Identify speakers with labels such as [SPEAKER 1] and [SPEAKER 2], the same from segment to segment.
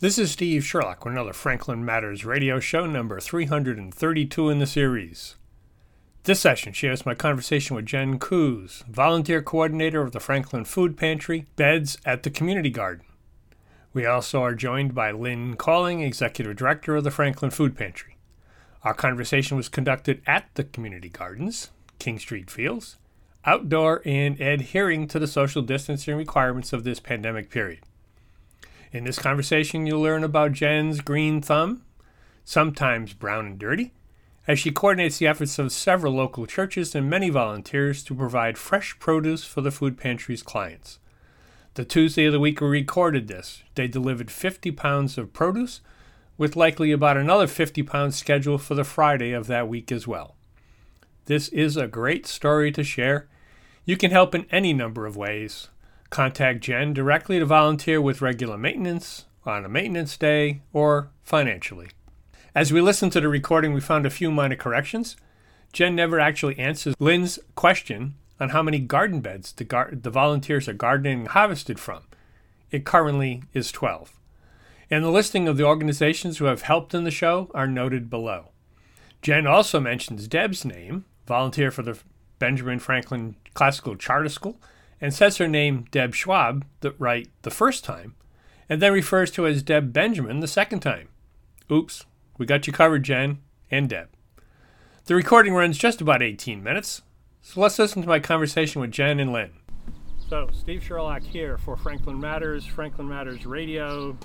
[SPEAKER 1] This is Steve Sherlock with another Franklin Matters radio show, number 332 in the series. This session shares my conversation with Jen Coos, volunteer coordinator of the Franklin Food Pantry, Beds at the Community Garden. We also are joined by Lynn Calling, executive director of the Franklin Food Pantry. Our conversation was conducted at the Community Gardens, King Street Fields, outdoor and adhering to the social distancing requirements of this pandemic period. In this conversation, you'll learn about Jen's green thumb, sometimes brown and dirty, as she coordinates the efforts of several local churches and many volunteers to provide fresh produce for the food pantry's clients. The Tuesday of the week we recorded this, they delivered 50 pounds of produce, with likely about another 50 pounds scheduled for the Friday of that week as well. This is a great story to share. You can help in any number of ways. Contact Jen directly to volunteer with regular maintenance, on a maintenance day, or financially. As we listened to the recording, we found a few minor corrections. Jen never actually answers Lynn's question on how many garden beds the volunteers are gardening and harvested from. It currently is 12. And the listing of the organizations who have helped in the show are noted below. Jen also mentions Deb's name, volunteer for the Benjamin Franklin Classical Charter School, and says her name, Deb Schwab, right the first time, and then refers to her as Deb Benjamin the second time. Oops, we got you covered, Jen and Deb. The recording runs just about 18 minutes, so let's listen to my conversation with Jen and Lynn. So, Steve Sherlock here for Franklin Matters Radio,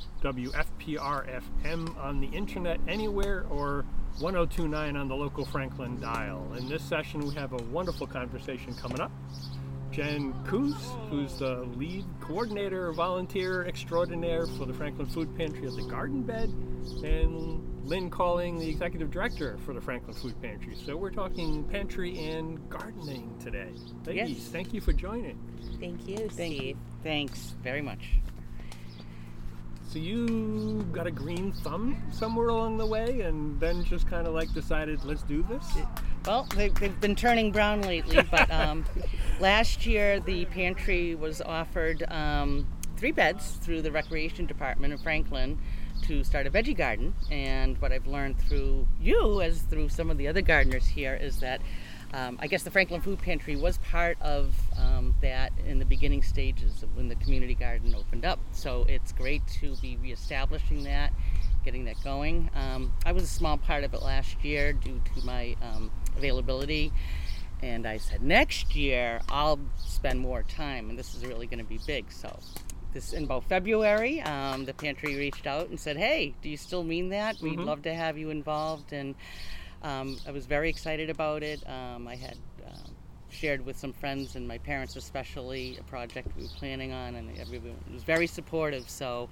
[SPEAKER 1] WFPR-FM on the internet anywhere, or 1029 on the local Franklin dial. In this session, we have a wonderful conversation coming up. Jen Coos, who's the lead coordinator, volunteer extraordinaire for the Franklin Food Pantry at the Garden Bed, and Lynn Calling, the executive director for the Franklin Food Pantry. So we're talking pantry and gardening today. Ladies, yes. Thank you for joining.
[SPEAKER 2] Thank you, Steve.
[SPEAKER 3] Thanks very much.
[SPEAKER 1] So you got a green thumb somewhere along the way and then just kind of like decided, let's do this?
[SPEAKER 3] Well, they've been turning brown lately, but last year the pantry was offered 3 beds through the Recreation Department of Franklin to start a veggie garden. And what I've learned through you, as through some of the other gardeners here, is that I guess the Franklin Food Pantry was part of that in the beginning stages of when the community garden opened up. So it's great to be reestablishing that, getting that going. I was a small part of it last year due to my availability. And I said, next year I'll spend more time, and this is really going to be big. So this in about February, the pantry reached out and said, hey, do you still mean that? We'd love to have you involved. And I was very excited about it. I had shared with some friends and my parents especially a project we were planning on, and everyone was very supportive. So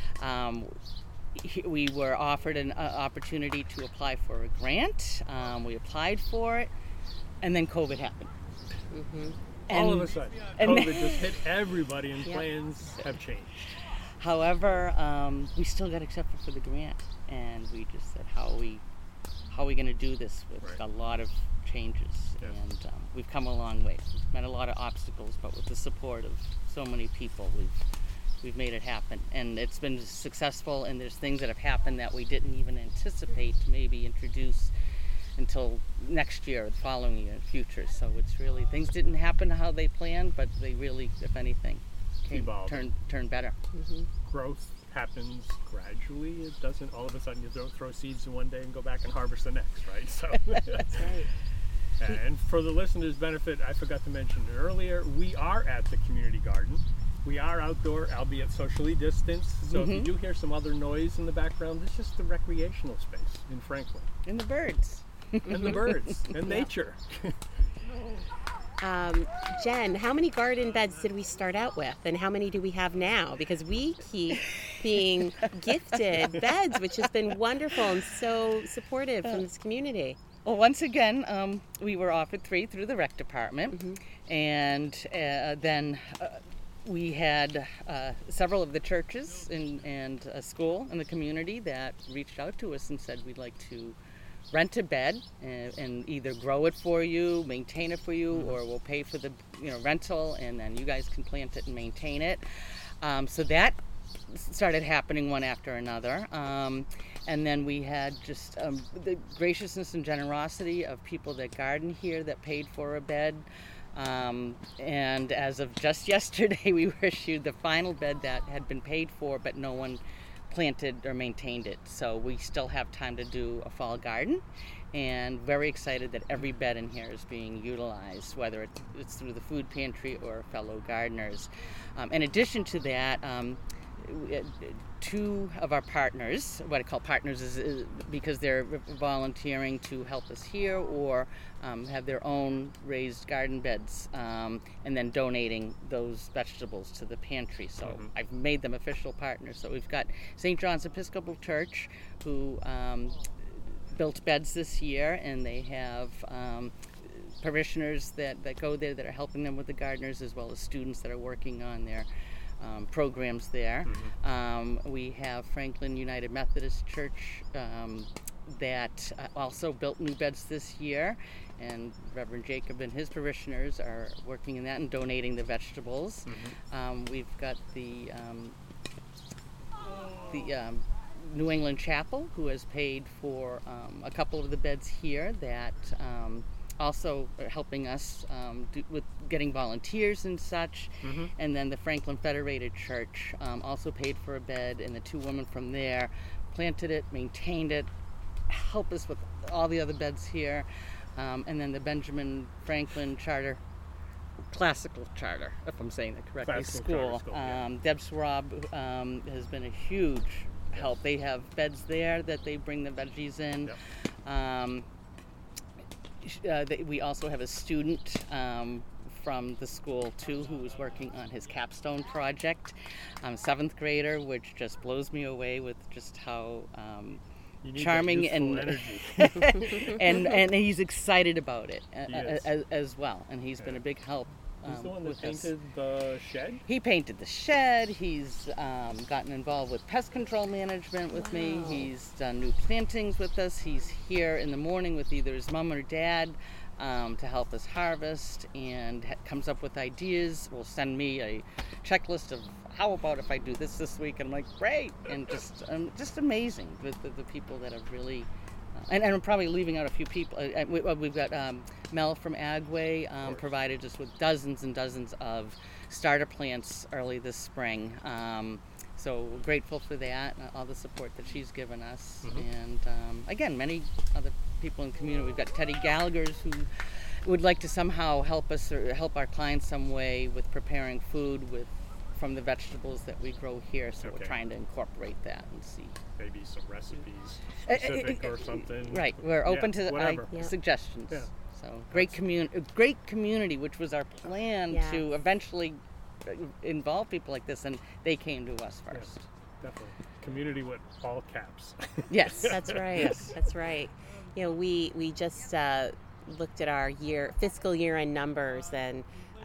[SPEAKER 3] we were offered an opportunity to apply for a grant. We applied for it, and then COVID happened.
[SPEAKER 1] Mm-hmm. All of a sudden, COVID just hit everybody, and plans have changed.
[SPEAKER 3] However, we still got accepted for the grant, and we just said, how are we going to do this with a lot of changes? Yeah. And we've come a long way. We've met a lot of obstacles, but with the support of so many people, we've made it happen. And it's been successful, and there's things that have happened that we didn't even anticipate to maybe introduce until next year, the following year, future. So it's really, things didn't happen how they planned, but they really, if anything, turned better.
[SPEAKER 1] Mm-hmm. Growth happens gradually. It doesn't all of a sudden you throw seeds in one day and go back and harvest the next, right? So
[SPEAKER 3] that's right.
[SPEAKER 1] And for the listeners' benefit, I forgot to mention earlier, we are at the community garden. We are outdoor, albeit socially distanced. So if you do hear some other noise in the background, it's just the recreational space in Franklin.
[SPEAKER 3] And the birds.
[SPEAKER 1] And the birds. And nature.
[SPEAKER 2] Jen, how many garden beds did we start out with, and how many do we have now? Because we keep being gifted beds, which has been wonderful and so supportive from this community.
[SPEAKER 3] Well, once again, we were offered 3 through the rec department, and then we had several of the churches and a school in the community that reached out to us and said, we'd like to rent a bed and either grow it for you, maintain it for you, or we'll pay for the rental, and then you guys can plant it and maintain it. So that started happening one after another. And then we had just the graciousness and generosity of people that garden here that paid for a bed. And as of just yesterday, we were issued the final bed that had been paid for, but no one planted or maintained it. So we still have time to do a fall garden, and very excited that every bed in here is being utilized, whether it's through the food pantry or fellow gardeners. In addition to that, two of our partners, what I call partners is because they're volunteering to help us here or have their own raised garden beds, and then donating those vegetables to the pantry. So I've made them official partners. So we've got St. John's Episcopal Church, who built beds this year, and they have parishioners that go there that are helping them with the gardeners, as well as students that are working on their programs there. We have Franklin United Methodist Church that also built new beds this year, and Reverend Jacob and his parishioners are working in that and donating the vegetables. We've got the New England Chapel, who has paid for a couple of the beds here that also are helping us with getting volunteers and such. And then the Franklin Federated Church also paid for a bed, and the two women from there planted it, maintained it, help us with all the other beds here. And then the Benjamin Franklin Classical Charter, if I'm saying that correctly,
[SPEAKER 1] School.
[SPEAKER 3] Deb Schwab has been a huge help. They have beds there that they bring the veggies in. We also have a student from the school too who is working on his capstone project, 7th grader, which just blows me away with just how charming and and he's excited about it as well, and he's been a big help.
[SPEAKER 1] He's the one that painted the shed?
[SPEAKER 3] He painted the shed. He's gotten involved with pest control management with me. He's done new plantings with us. He's here in the morning with either his mom or dad to help us harvest, and comes up with ideas. Will send me a checklist of how about if I do this week, and I'm like, great, and just amazing with the people that have really. And I'm probably leaving out a few people. We've got Mel from Agway provided us with dozens and dozens of starter plants early this spring. So we're grateful for that, all the support that she's given us. And again, many other people in the community. We've got Teddy Gallagher's who would like to somehow help us or help our clients some way with preparing food from the vegetables that we grow here. So we're trying to incorporate that and see.
[SPEAKER 1] Maybe some recipes specific or something.
[SPEAKER 3] Right, we're open to suggestions. So great community, which was our plan to eventually involve people like this, and they came to us first.
[SPEAKER 1] Definitely. Community with all caps.
[SPEAKER 3] Yes.
[SPEAKER 2] That's right. That's right. You know, we just looked at our fiscal year-end numbers, and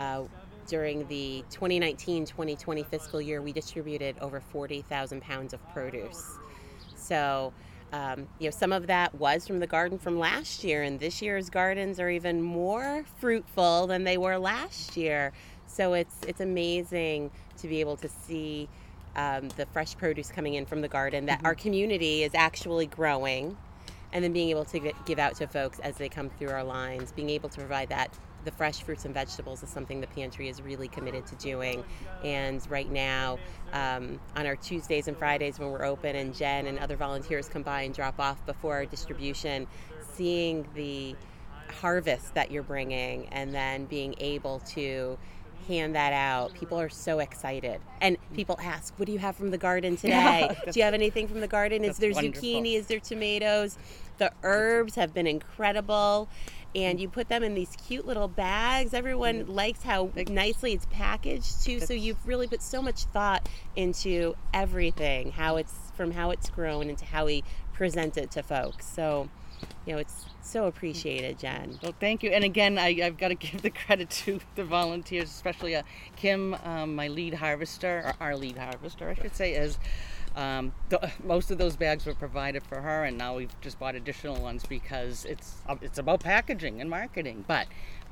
[SPEAKER 2] during the 2019-2020 fiscal year, we distributed over 40,000 pounds of produce. So, some of that was from the garden from last year, and this year's gardens are even more fruitful than they were last year. So it's amazing to be able to see the fresh produce coming in from the garden that our community is actually growing, and then being able to give out to folks as they come through our lines. Being able to provide the fresh fruits and vegetables is something the pantry is really committed to doing. And right now, on our Tuesdays and Fridays when we're open, and Jen and other volunteers come by and drop off before our distribution, seeing the harvest that you're bringing and then being able to hand that out, people are so excited. And people ask, what do you have from the garden today? Do you have anything from the garden? Is there zucchini? Is there tomatoes? The herbs have been incredible. And you put them in these cute little bags. Everyone likes how nicely it's packaged too. So you've really put so much thought into everything, how it's grown and to how we present it to folks. So, it's so appreciated, Jen.
[SPEAKER 3] Well, thank you. And again, I've got to give the credit to the volunteers, especially Kim, my lead harvester, or our lead harvester, I should say, is Most of those bags were provided for her, and now we've just bought additional ones because it's about packaging and marketing. But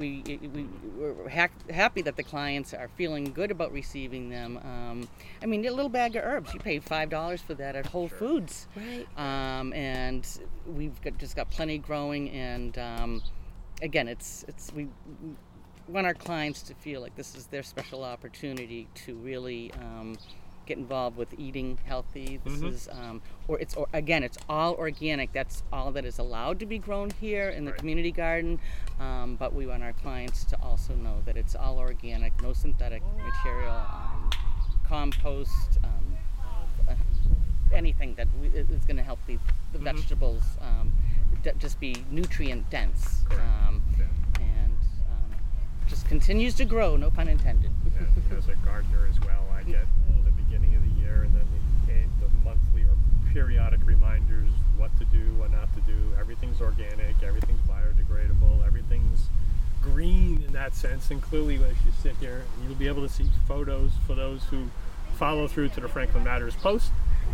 [SPEAKER 3] we're happy that the clients are feeling good about receiving them. I mean, a little bag of herbs, you pay $5 for that at Whole Foods.
[SPEAKER 2] Right.
[SPEAKER 3] And we've just got plenty growing, and again, we want our clients to feel like this is their special opportunity to really get involved with eating healthy. This is, again, it's all organic. That's all that is allowed to be grown here in the community garden. But we want our clients to also know that it's all organic, no synthetic material, compost, anything that is going to help the vegetables just be nutrient dense. And just continues to grow, no pun intended.
[SPEAKER 1] Yeah, as a gardener as well, I get the beginning of the year and then the monthly or periodic reminders what to do, what not to do. Everything's organic, everything's biodegradable, everything's green in that sense. And clearly, as you sit here, you'll be able to see photos for those who follow through to the Franklin Matters post.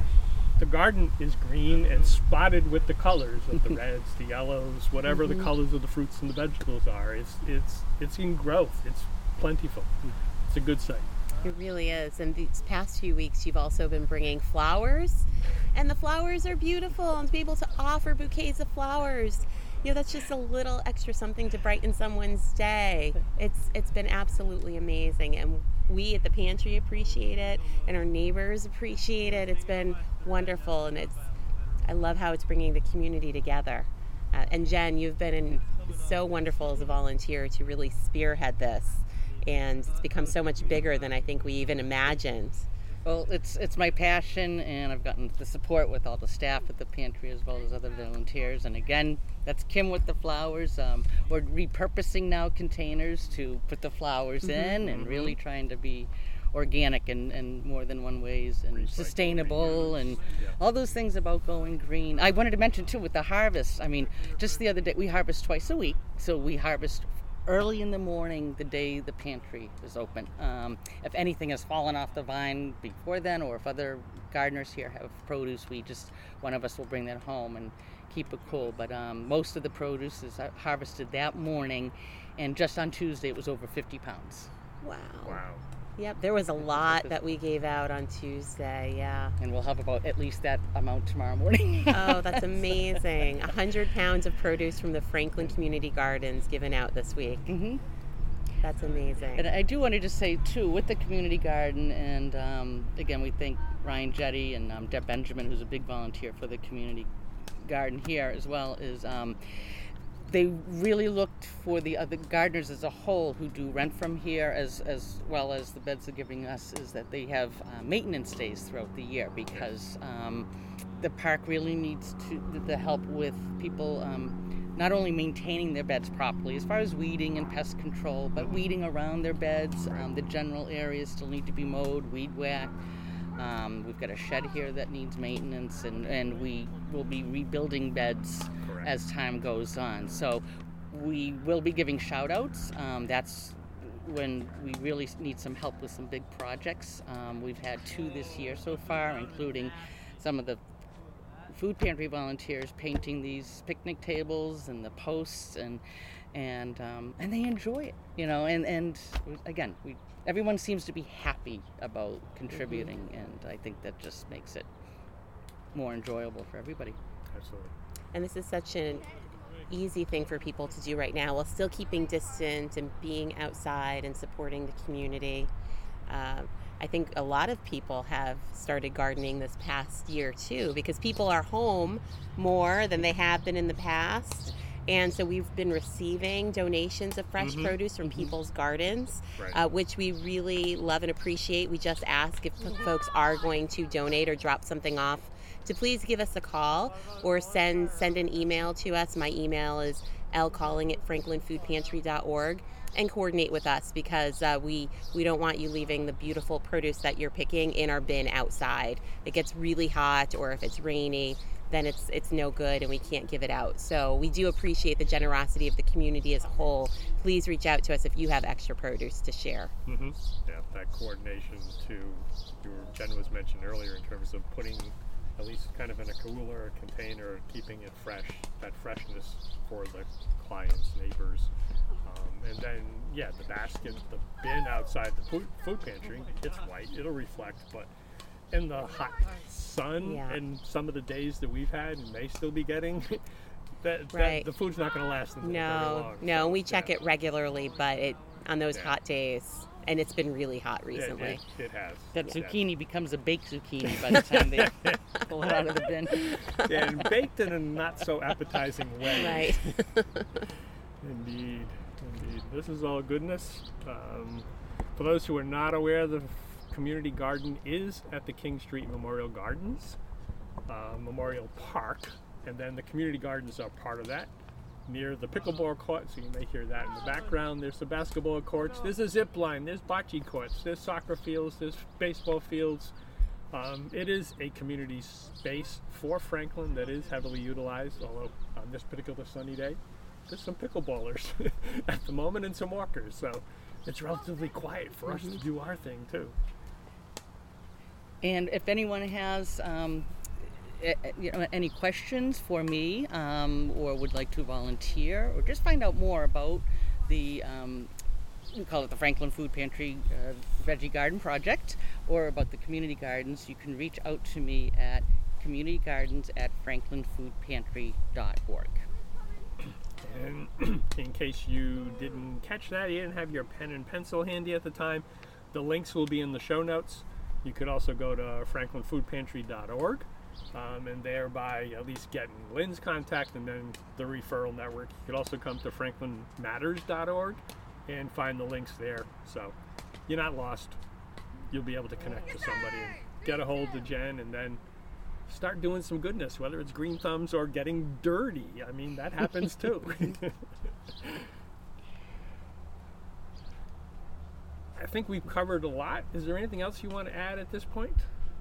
[SPEAKER 1] The garden is green and spotted with the colors of the reds, the yellows, whatever the colors of the fruits and the vegetables are. It's in growth. It's plentiful. It's a good sight.
[SPEAKER 2] It really is. And these past few weeks, you've also been bringing flowers, and the flowers are beautiful. And to be able to offer bouquets of flowers, that's just a little extra something to brighten someone's day. It's been absolutely amazing, and we at the pantry appreciate it, and our neighbors appreciate it. It's been wonderful, and I love how it's bringing the community together. And Jen, you've been so wonderful as a volunteer to really spearhead this, and it's become so much bigger than I think we even imagined.
[SPEAKER 3] Well, it's my passion, and I've gotten the support with all the staff at the pantry as well as other volunteers. And again, that's Kim with the flowers. We're repurposing now containers to put the flowers in, and really trying to be organic in more than one ways, and sustainable, and all those things about going green. I wanted to mention too with the harvest. I mean, just the other day, we harvest twice a week, so we harvest early in the morning the day the pantry is open. If anything has fallen off the vine before then, or if other gardeners here have produce, one of us will bring that home and keep it cool. But most of the produce is harvested that morning, and just on Tuesday it was over 50 pounds.
[SPEAKER 2] Wow.
[SPEAKER 1] Wow.
[SPEAKER 2] Yep, there was a lot that we gave out on Tuesday, yeah.
[SPEAKER 3] And we'll have about at least that amount tomorrow morning.
[SPEAKER 2] Oh, that's amazing. 100 pounds of produce from the Franklin Community Gardens given out this week. Mm-hmm. That's amazing.
[SPEAKER 3] And I do want to just say, too, with the community garden, and again, we thank Ryan Jetty and Deb Benjamin, who's a big volunteer for the community garden here as well, is they really looked for the other gardeners as a whole who do rent from here, as well as the beds they're giving us, is that they have maintenance days throughout the year, because the park really needs the help with people not only maintaining their beds properly as far as weeding and pest control, but weeding around their beds. The general areas still need to be mowed, weed whacked. We've got a shed here that needs maintenance, and we will be rebuilding beds as time goes on. So we will be giving shout outs. That's when we really need some help with some big projects. We've had 2 this year so far, including some of the food pantry volunteers painting these picnic tables and the posts, and they enjoy it, and again, everyone seems to be happy about contributing, and I think that just makes it more enjoyable for everybody.
[SPEAKER 1] Absolutely.
[SPEAKER 2] And this is such an easy thing for people to do right now while still keeping distance and being outside and supporting the community. I think a lot of people have started gardening this past year too, because people are home more than they have been in the past. And so we've been receiving donations of fresh produce from people's gardens, which we really love and appreciate. We just ask if folks are going to donate or drop something off to please give us a call or send an email to us. My email is lcalling@franklinfoodpantry.org, and coordinate with us, because we don't want you leaving the beautiful produce that you're picking in our bin outside. It gets really hot, or if it's rainy, then it's no good and we can't give it out. So we do appreciate the generosity of the community as a whole. Please reach out to us if you have extra produce to share.
[SPEAKER 1] Mm-hmm. Yeah, that coordination Jen was mentioned earlier in terms of putting at least kind of in a cooler, a container, keeping it fresh, that freshness for the clients, neighbors. And then, the basket, the bin outside the food pantry, it's white, it'll reflect, but in the hot sun and some of the days that we've had and may still be getting, the food's not going to last very long.
[SPEAKER 2] No, we check it regularly, but on those hot days, and it's been really hot recently.
[SPEAKER 1] It has.
[SPEAKER 3] That zucchini becomes a baked zucchini by the time they pull it out of the bin.
[SPEAKER 1] Yeah, and baked in a not so appetizing way.
[SPEAKER 2] Right.
[SPEAKER 1] Indeed. This is all goodness. For those who are not aware, the community garden is at the King Street Memorial Gardens, Memorial Park, and then the community gardens are part of that, near the pickleball court, so you may hear that in the background. There's the basketball courts, there's a zip line, there's bocce courts, there's soccer fields, there's baseball fields. It is a community space for Franklin that is heavily utilized, although on this particular sunny day, there's some pickleballers at the moment and some walkers, so it's relatively quiet for us to do our thing too.
[SPEAKER 3] And if anyone has any questions for me, or would like to volunteer, or just find out more about the we call it the Franklin Food Pantry Veggie Garden Project, or about the community gardens, you can reach out to me at communitygardens@franklinfoodpantry.org.
[SPEAKER 1] And in case you didn't catch that, you didn't have your pen and pencil handy at the time, the links will be in the show notes. You could also go to franklinfoodpantry.org and thereby at least get Lynn's contact and then the referral network. You could also come to franklinmatters.org and find the links there. So you're not lost. You'll be able to connect to somebody and get a hold of Jen and then start doing some goodness, whether it's green thumbs or getting dirty. I mean, that happens too. I think we've covered a lot. Is there anything else you want to add at this point?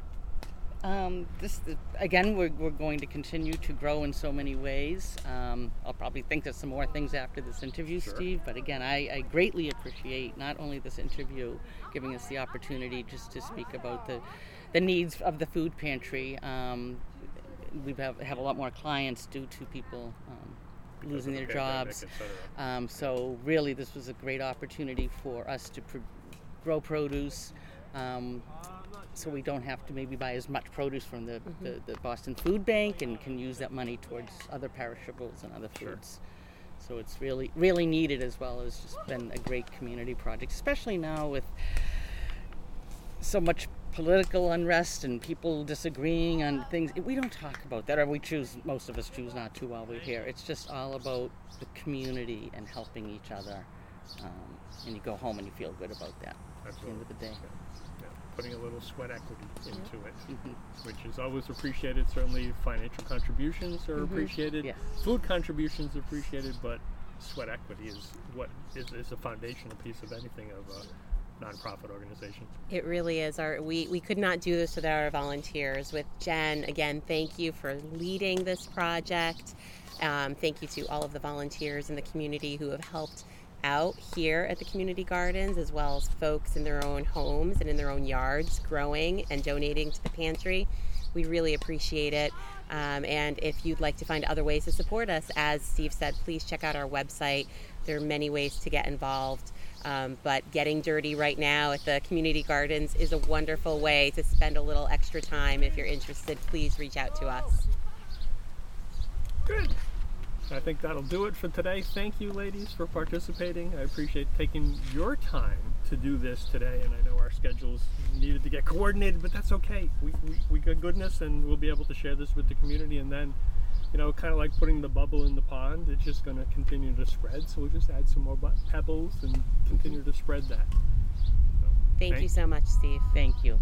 [SPEAKER 3] Again, we're going to continue to grow in so many ways. I'll probably think of some more things after this interview,
[SPEAKER 1] Sure.
[SPEAKER 3] Steve. But again, I greatly appreciate not only this interview, giving us the opportunity just to speak about the needs of the food pantry. We have a lot more clients due to people losing their jobs. So really, this was a great opportunity for us to grow produce. So we don't have to maybe buy as much produce from the Boston Food Bank and can use that money towards other perishables and other foods. Sure. So it's really, really needed, as well as just been a great community project, especially now with so much political unrest and people disagreeing on things. We don't talk about that, or most of us choose not to while we're here. It's just all about the community and helping each other. And you go home and you feel good about that.
[SPEAKER 1] Absolutely.
[SPEAKER 3] At the end of the day.
[SPEAKER 1] Yeah. Putting a little sweat equity into it, which is always appreciated. Certainly financial contributions are appreciated.
[SPEAKER 3] Yes.
[SPEAKER 1] Food contributions are appreciated, but sweat equity is what is a foundational piece of anything of a nonprofit organization.
[SPEAKER 2] It really is. We could not do this without our volunteers. With Jen, again, thank you for leading this project. Thank you to all of the volunteers in the community who have helped out here at the community gardens, as well as folks in their own homes and in their own yards growing and donating to the pantry. We really appreciate it. And if you'd like to find other ways to support us, as Steve said, please check out our website. There are many ways to get involved. But getting dirty right now at the community gardens is a wonderful way to spend a little extra time. If you're interested, please reach out to us.
[SPEAKER 1] Good. I think that'll do it for today. Thank you, ladies, for participating. I appreciate taking your time to do this today, and I know our schedules needed to get coordinated, but that's okay. We got goodness, and we'll be able to share this with the community, and then, kind of like putting the bubble in the pond, it's just going to continue to spread, so we'll just add some more pebbles and continue to spread that. So,
[SPEAKER 2] Thank you so much, Steve.
[SPEAKER 3] Thank you.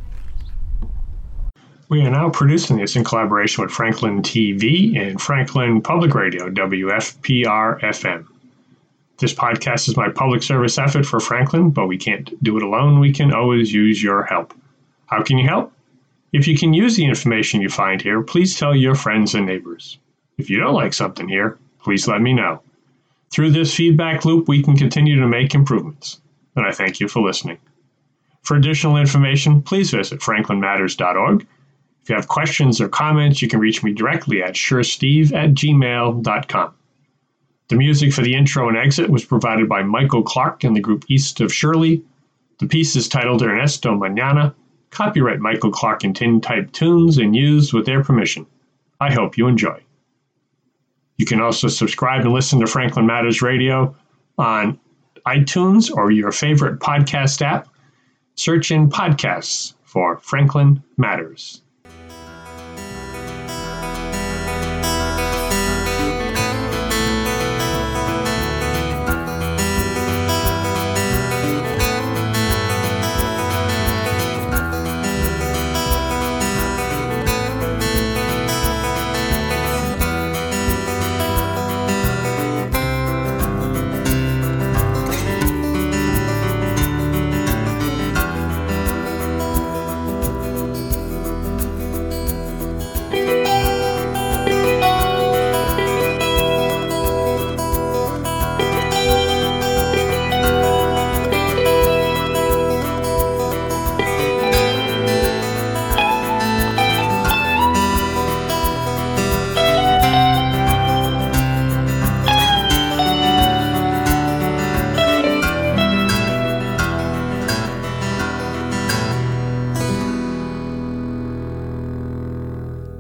[SPEAKER 1] We are now producing this in collaboration with Franklin TV and Franklin Public Radio, WFPR-FM. This podcast is my public service effort for Franklin, but we can't do it alone. We can always use your help. How can you help? If you can use the information you find here, please tell your friends and neighbors. If you don't like something here, please let me know. Through this feedback loop, we can continue to make improvements, and I thank you for listening. For additional information, please visit franklinmatters.org. If you have questions or comments, you can reach me directly at suresteve@gmail.com. The music for the intro and exit was provided by Michael Clark and the group East of Shirley. The piece is titled Ernesto Mañana. Copyright Michael Clark and Tintype Tunes and used with their permission. I hope you enjoy. You can also subscribe and listen to Franklin Matters Radio on iTunes or your favorite podcast app. Search in podcasts for Franklin Matters.